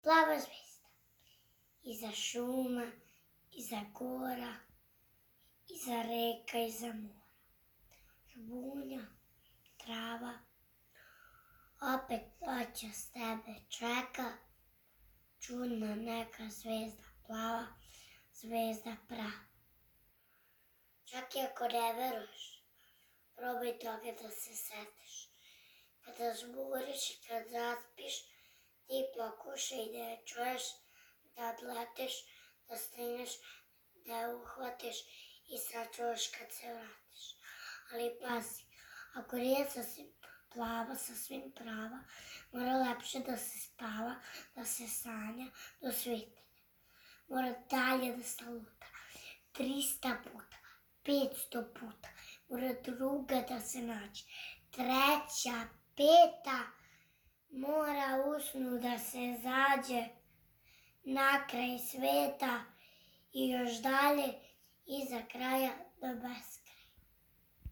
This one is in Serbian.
plava zvijezda. Iza šuma, iza gora, iza reka, iza mora. Žbunja, trava, opet noćas tebe čeka, čudna neka zvezda plava, zvezda prava. Čak i ako ne veruješ, probaj toga da se setiš. Kada žburiš i kad zaspiš, ti pokušaj da je čuješ, da odletiš, da stigneš, da je uhvatiš i sačuvaš kad se vratiš. Ali pazi, ako nije sasvim plava, sasvim prava, mora lepše da se spava, da se sanja do svitanja. Mora dalje da se luta, 300 puta, 500 puta, mora druga da se nađe, treća, peta, mora usnu da se zađe, na kraj sveta i još dalje iza kraja do beska.